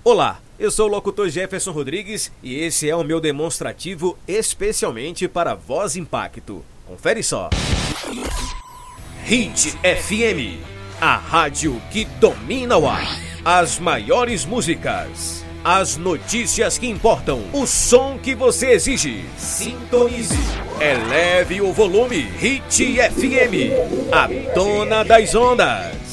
Olá, eu sou o locutor Jefferson Rodrigues e esse é o meu demonstrativo especialmente para Voz Impacto. Confere só. Hit FM, a rádio que domina o ar. As maiores músicas, as notícias que importam, o som que você exige. Sintonize, eleve o volume. Hit FM, a dona das ondas.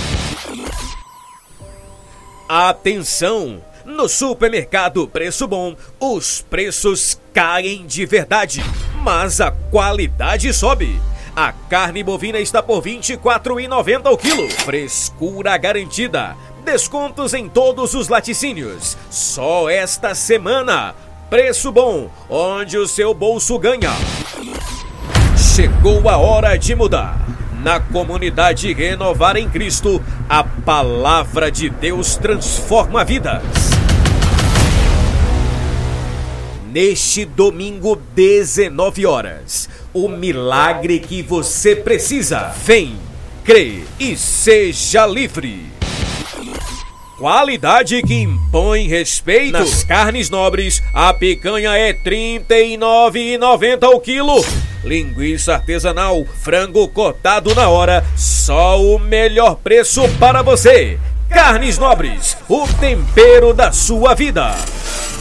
Atenção! No supermercado Preço Bom, os preços caem de verdade, mas a qualidade sobe. A carne bovina está por R$ 24,90 ao quilo. Frescura garantida. Descontos em todos os laticínios. Só esta semana. Preço Bom, onde o seu bolso ganha. Chegou a hora de mudar. Na comunidade Renovar em Cristo, a palavra de Deus transforma vidas. Neste domingo, 19 horas, o milagre que você precisa. Vem, crê e seja livre. Qualidade que impõe respeito. Nas carnes nobres, a picanha é R$ 39,90 ao quilo. Linguiça artesanal, frango cortado na hora, só o melhor preço para você. Carnes Nobres, o tempero da sua vida.